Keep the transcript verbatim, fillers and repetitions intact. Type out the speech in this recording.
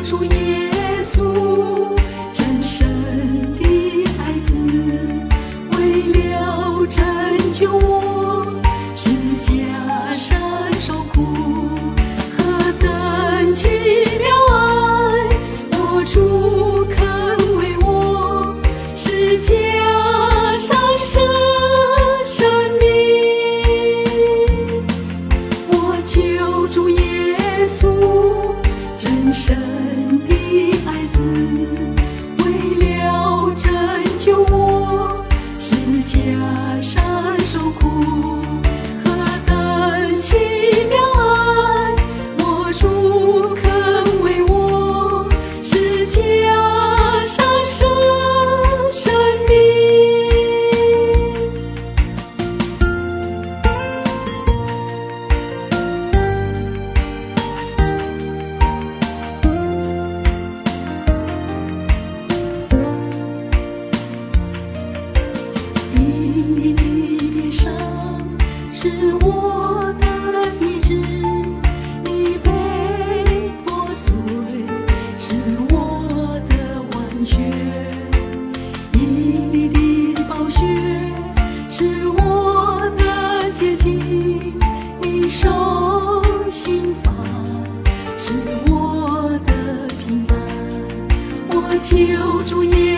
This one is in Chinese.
主耶稣，真神的爱子，为了拯救我，十架上受苦，何等奇妙爱！我主肯为我十架上舍生命，我救主耶稣，真神的爱子，为了拯救我，十架上受苦，何等奇妙爱！我主肯为我十架上舍生命。因你的悲伤是我的医治，你被破碎是我的完全，因你的宝血是我的洁净，你受刑罚是我的平安，我救主耶